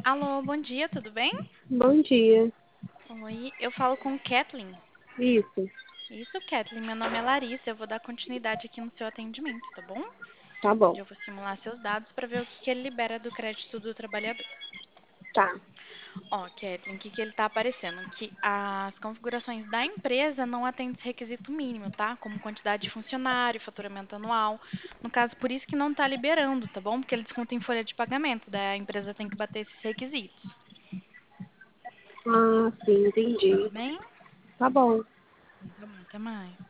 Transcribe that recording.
Alô, bom dia, tudo bem? Bom dia. Oi, eu falo com Kathleen. Isso, Isso, Kathleen, meu nome é Larissa, eu vou dar continuidade aqui no seu atendimento, tá bom? tá bom. Onde eu vou simular seus dados para ver o que ele libera do crédito do trabalhador. Tá. Ó, Kathleen, o que ele tá aparecendo? Que as configurações da empresa não atendem esse requisito mínimo, tá? Como quantidade de funcionário, faturamento anual. No caso, por isso que não tá liberando, tá bom? Porque ele desconta em folha de pagamento, daí a empresa tem que bater esses requisitos. Ah, sim, Tudo entendi. bem? Tá bom. Tá bom, até mais.